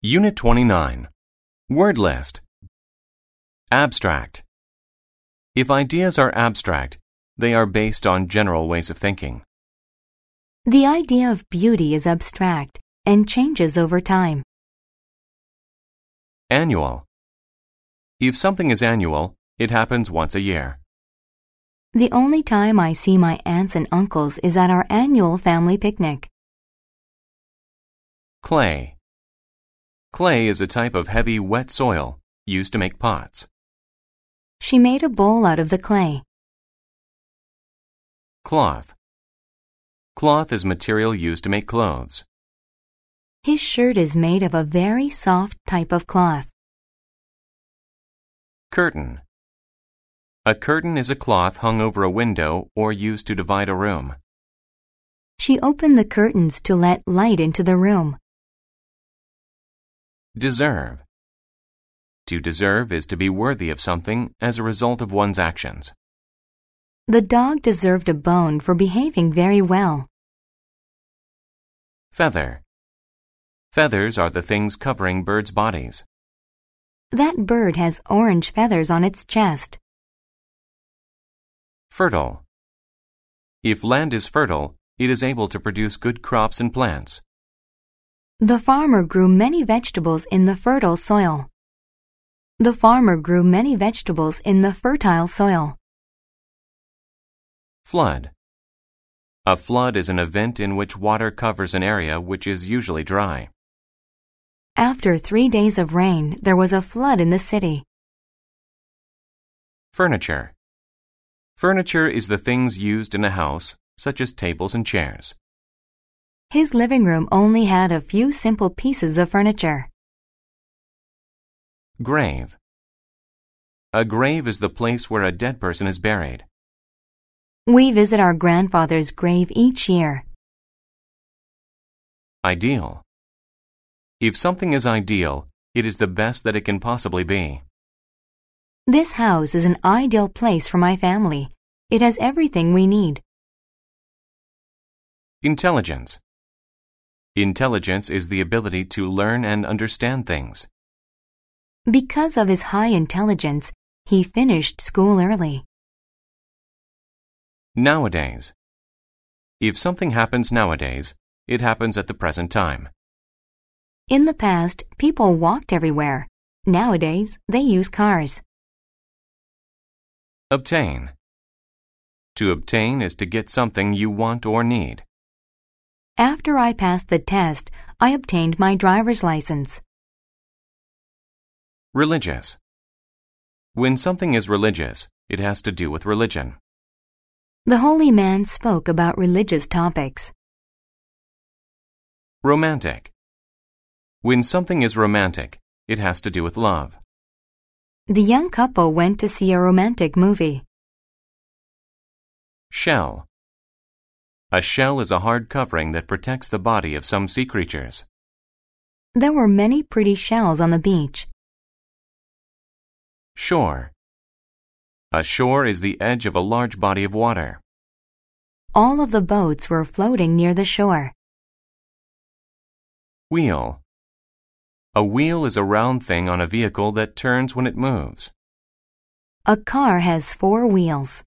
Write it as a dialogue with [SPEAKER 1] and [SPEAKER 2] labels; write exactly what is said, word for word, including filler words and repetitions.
[SPEAKER 1] Unit twenty-nine. Word list. Abstract. If ideas are abstract, they are based on general ways of thinking.
[SPEAKER 2] The idea of beauty is abstract and changes over time.
[SPEAKER 1] Annual. If something is annual, it happens once a year.
[SPEAKER 2] The only time I see my aunts and uncles is at our annual family picnic.
[SPEAKER 1] Clay. Clay is a type of heavy, wet soil used to make pots.
[SPEAKER 2] She made a bowl out of the clay.
[SPEAKER 1] Cloth. Cloth is material used to make clothes.
[SPEAKER 2] His shirt is made of a very soft type of cloth.
[SPEAKER 1] Curtain. A curtain is a cloth hung over a window or used to divide a room.
[SPEAKER 2] She opened the curtains to let light into the room.
[SPEAKER 1] Deserve. To deserve is to be worthy of something as a result of one's actions.
[SPEAKER 2] The dog deserved a bone for behaving very well.
[SPEAKER 1] Feather. Feathers are the things covering birds' bodies.
[SPEAKER 2] That bird has orange feathers on its chest.
[SPEAKER 1] Fertile. If land is fertile, it is able to produce good crops and plants.
[SPEAKER 2] The farmer grew many vegetables in the fertile soil. The farmer grew many vegetables in the fertile soil.
[SPEAKER 1] Flood. A flood is an event in which water covers an area which is usually dry.
[SPEAKER 2] After three days of rain, there was a flood in the city.
[SPEAKER 1] Furniture. Furniture is the things used in a house, such as tables and chairs.
[SPEAKER 2] His living room only had a few simple pieces of furniture.
[SPEAKER 1] Grave. A grave is the place where a dead person is buried.
[SPEAKER 2] We visit our grandfather's grave each year.
[SPEAKER 1] Ideal. If something is ideal, it is the best that it can possibly be.
[SPEAKER 2] This house is an ideal place for my family. It has everything we need.
[SPEAKER 1] Intelligence. Intelligence is the ability to learn and understand things.
[SPEAKER 2] Because of his high intelligence, he finished school early.
[SPEAKER 1] Nowadays. If something happens nowadays, it happens at the present time.
[SPEAKER 2] In the past, people walked everywhere. Nowadays, they use cars.
[SPEAKER 1] Obtain. To obtain is to get something you want or need.
[SPEAKER 2] After I passed the test, I obtained my driver's license.
[SPEAKER 1] Religious. When something is religious, it has to do with religion.
[SPEAKER 2] The holy man spoke about religious topics.
[SPEAKER 1] Romantic. When something is romantic, it has to do with love.
[SPEAKER 2] The young couple went to see a romantic movie.
[SPEAKER 1] Shell. A shell is a hard covering that protects the body of some sea creatures.
[SPEAKER 2] There were many pretty shells on the beach.
[SPEAKER 1] Shore. A shore is the edge of a large body of water.
[SPEAKER 2] All of the boats were floating near the shore.
[SPEAKER 1] Wheel. A wheel is a round thing on a vehicle that turns when it moves.
[SPEAKER 2] A car has four wheels.